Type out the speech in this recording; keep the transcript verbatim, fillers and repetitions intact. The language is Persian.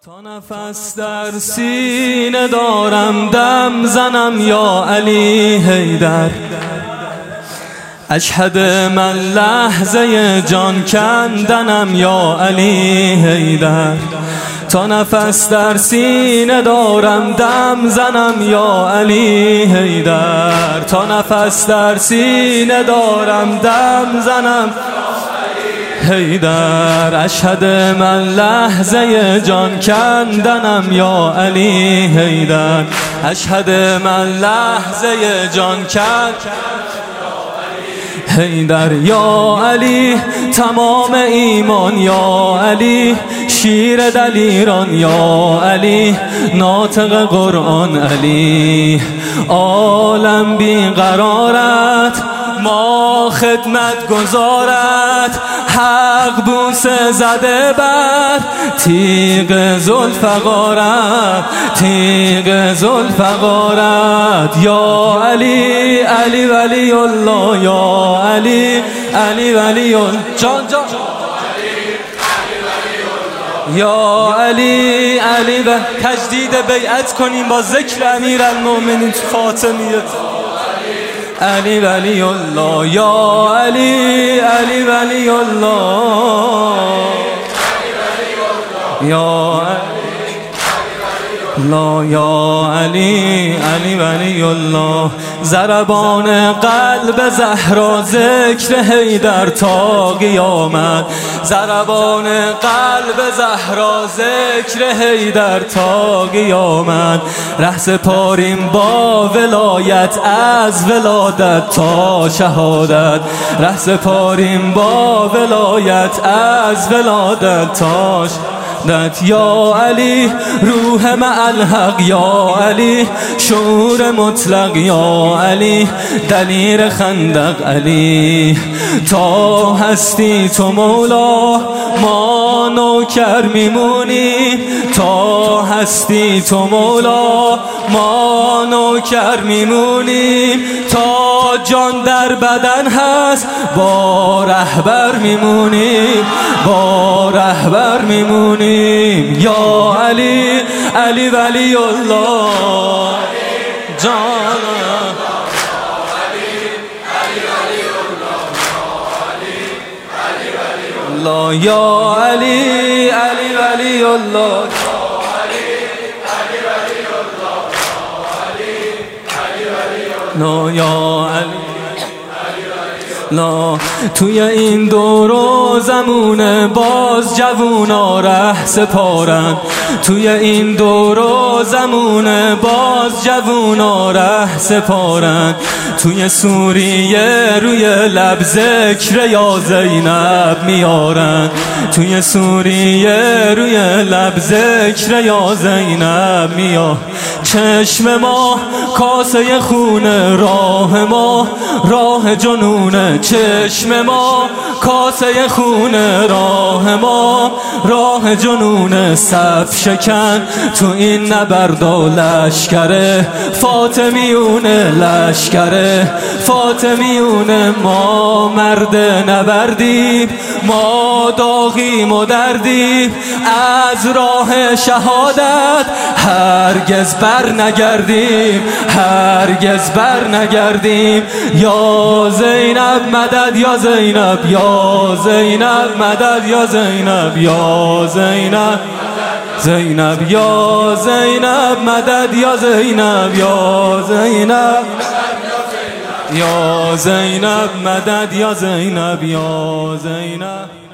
تا نفس در سینه دارم دم زنم یا علی حیدر. اشهد من لحظه جان کندنم یا علی حیدر. تا نفس در سینه دارم دم زنم یا علی حیدر. تا نفس در سینه دارم دم زنم حیدر. اشهد من لحظه جان کندنم یا علی حیدر. اشهد من لحظه جان کندنم حیدر. یا علی تمام ایمان یا علی، شیر دلیران یا علی، ناطق قرآن علی. عالم بیقرارت ما خدمت گزارت، حق بوسه زده بر تیغ ذوالفقارت، تیغ ذوالفقارت. یا علی علی ولی الله یا علی علی ولی الله جان جان یا علی علی و تجدید بیعت کنیم با ذکر امیرالمومنین فاطمیه. علی ولی الله یا علی علی ولی الله یا لا یا علی علی ولی الله. ضربان قلب زهرا ذکر حیدر تا قیامت، ضربان قلب زهرا ذکر حیدر تا قیامت. ره سپاریم با ولایت از ولادت تا شهادت، ره سپاریم با ولایت از ولادت تا شهادت. یا علی روح مع الحق یا علی، شعور مطلق یا علی، دلیر خندق علی. تا هستی تو مولا ما نوکر میمونیم، تا هستی تو مولا ما نوکر میمونیم. تا جان در بدن هست با رهبر میمونیم، با رهبر میمونیم. یا علی علی ولی الله جان الله یا علی علی ولی الله لا یا علی لا. توی این دور و زمونه باز جوونا ره سپارن، توی این دور و زمونه باز جوونا ره سپارن. توی سوریه روی لب ذکر یا زینب میارن، توی سوریه روی لب ذکر یا زینب میارن. چشم ما کاسه خونه، راه ما راه جنونه. چشم ما کاسه خونه، راه ما راه جنونه. صف شکن تو این نبرد و لشکره فاطمیونه، لشکره فاطمیونه. ما مرد نبردیم ما داغیم و دردیم، از راه شهادت هرگز بر نگردیم، هرگز بر نگردیم. یا زینب مدد یا زینب یا زینب مدد یا زینب یا زینب زینب یا زینب مدد یا زینب یا زینب یا زینب مدد یا زینب یا زینب.